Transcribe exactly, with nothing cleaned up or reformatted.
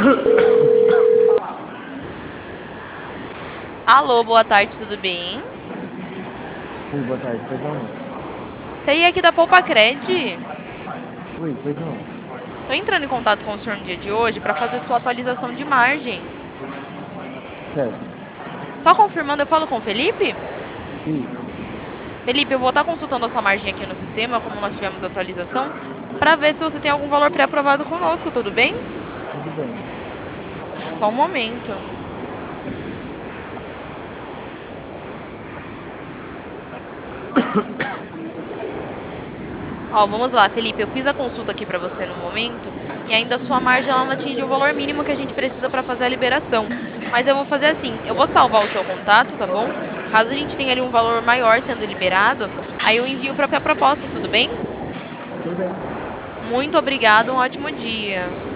Alô, boa tarde, tudo bem? Oi, boa tarde, pois não? Você ia aqui da Poupa Cred? Oi, pois não? Tô entrando em contato com o senhor no dia de hoje para fazer sua atualização de margem. Certo. Só confirmando, eu falo com o Felipe? Isso, Felipe, eu vou estar consultando a sua margem aqui no sistema, como nós tivemos atualização, para ver se você tem algum valor pré-aprovado conosco, tudo bem? tudo bem. Só um momento. Ó, vamos lá, Felipe, eu fiz a consulta aqui para você no momento e ainda a sua margem ela não atingiu o valor mínimo que a gente precisa para fazer a liberação. Mas eu vou fazer assim, eu vou salvar o seu contato, tá bom? Caso a gente tenha ali um valor maior sendo liberado, aí eu envio para a proposta, tudo bem? Tudo bem. Muito obrigada, um ótimo dia.